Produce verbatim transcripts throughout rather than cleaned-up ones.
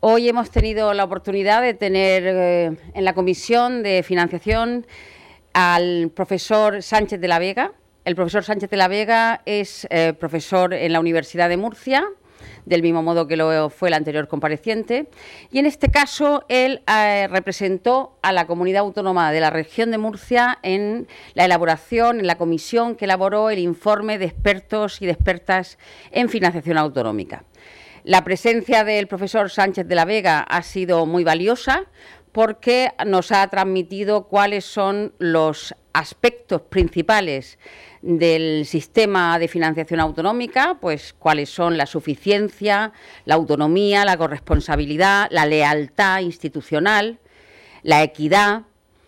Hoy hemos tenido la oportunidad de tener eh, en la Comisión de Financiación al profesor Sánchez de la Vega. El profesor Sánchez de la Vega es eh, profesor en la Universidad de Murcia, del mismo modo que lo fue el anterior compareciente, y en este caso él eh, representó a la comunidad autónoma de la región de Murcia en la elaboración, en la comisión que elaboró el informe de expertos y de expertas en financiación autonómica. La presencia del profesor Sánchez de la Vega ha sido muy valiosa porque nos ha transmitido cuáles son los aspectos principales del sistema de financiación autonómica, pues cuáles son la suficiencia, la autonomía, la corresponsabilidad, la lealtad institucional, la equidad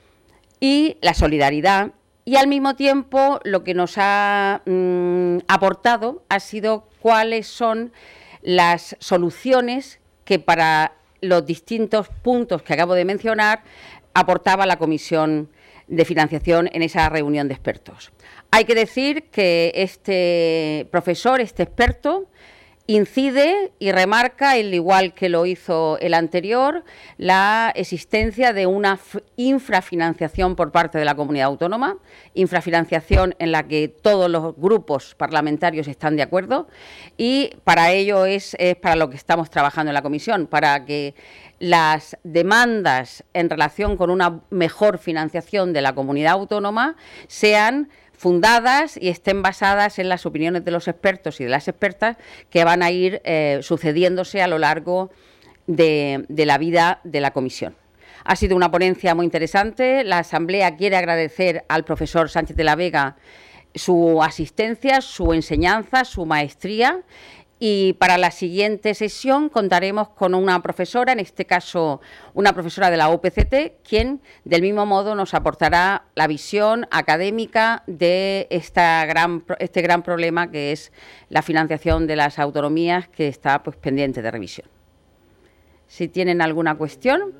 y la solidaridad. Y al mismo tiempo lo que nos ha mmm, aportado ha sido cuáles son las soluciones que para los distintos puntos que acabo de mencionar aportaba la Comisión de Financiación en esa reunión de expertos. Hay que decir que este profesor, este experto, incide y remarca, al igual que lo hizo el anterior, la existencia de una infrafinanciación por parte de la comunidad autónoma, infrafinanciación en la que todos los grupos parlamentarios están de acuerdo, y para ello es, es para lo que estamos trabajando en la comisión, para que las demandas en relación con una mejor financiación de la comunidad autónoma sean fundadas y estén basadas en las opiniones de los expertos y de las expertas que van a ir eh, sucediéndose a lo largo de, de la vida de la comisión. Ha sido una ponencia muy interesante. La Asamblea quiere agradecer al profesor Sánchez de la Vega su asistencia, su enseñanza, su maestría. Y para la siguiente sesión contaremos con una profesora, en este caso una profesora de la U P C T, quien del mismo modo nos aportará la visión académica de esta gran, este gran problema que es la financiación de las autonomías, que está pues pendiente de revisión. Si tienen alguna cuestión.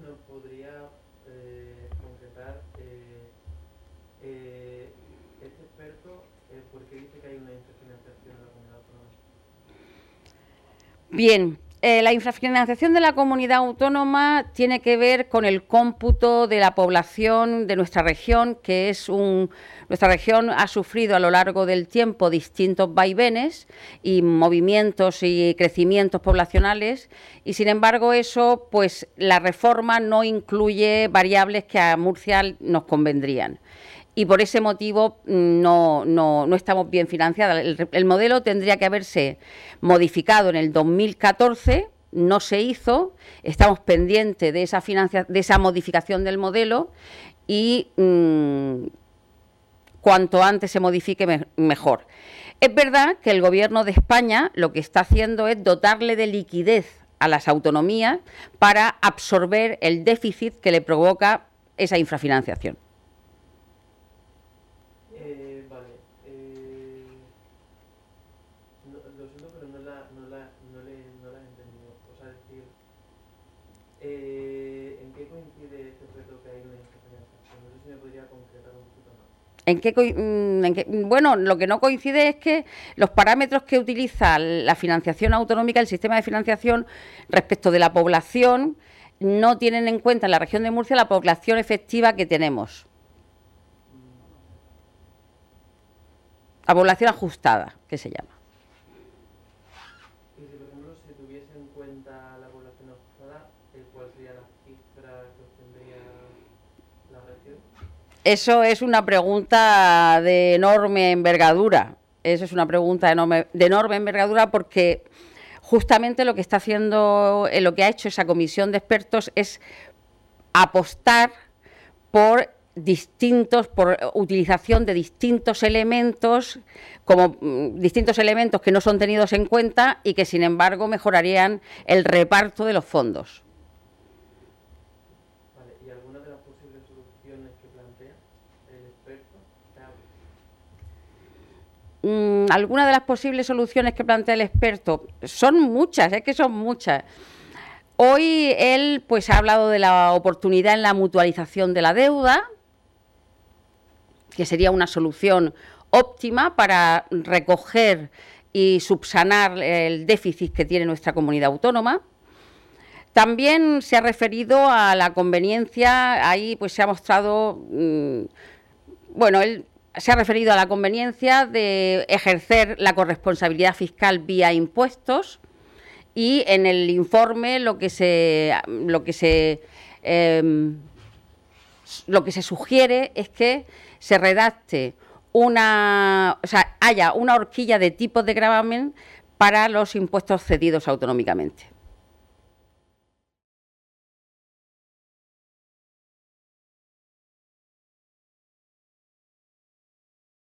Bien, eh, la infrafinanciación de la comunidad autónoma tiene que ver con el cómputo de la población de nuestra región, que es un... Nuestra región ha sufrido a lo largo del tiempo distintos vaivenes y movimientos y crecimientos poblacionales, y sin embargo eso, pues la reforma no incluye variables que a Murcia nos convendrían. Y por ese motivo no, no, no estamos bien financiadas. El, el modelo tendría que haberse modificado en el dos mil catorce, no se hizo, estamos pendientes de esa, financia, de esa modificación del modelo y mmm, cuanto antes se modifique me, mejor. Es verdad que el Gobierno de España lo que está haciendo es dotarle de liquidez a las autonomías para absorber el déficit que le provoca esa infrafinanciación. ¿En qué, en qué, bueno, lo que no coincide es que los parámetros que utiliza la financiación autonómica, el sistema de financiación respecto de la población, no tienen en cuenta en la región de Murcia la población efectiva que tenemos. La población ajustada, que se llama. Y si, por ejemplo, se tuviese en cuenta la población ajustada, ¿cuál sería la cifra que obtendría la región? Eso es una pregunta de enorme envergadura. Eso es una pregunta de enorme, de enorme envergadura porque justamente lo que está haciendo, lo que ha hecho esa comisión de expertos es apostar por distintos, por utilización de distintos elementos, como mm, distintos elementos que no son tenidos en cuenta y que sin embargo mejorarían el reparto de los fondos. Vale, ¿y alguna de las posibles soluciones que plantea el experto? Mm, alguna de las posibles soluciones que plantea el experto son muchas, es que son muchas. Hoy él pues ha hablado de la oportunidad en la mutualización de la deuda, que sería una solución óptima para recoger y subsanar el déficit que tiene nuestra comunidad autónoma. También se ha referido a la conveniencia, ahí pues se ha mostrado, mmm, bueno, él se ha referido a la conveniencia de ejercer la corresponsabilidad fiscal vía impuestos, y en el informe lo que se lo que se eh, lo que se sugiere es que se redacte una, o sea, haya una horquilla de tipos de gravamen para los impuestos cedidos autonómicamente.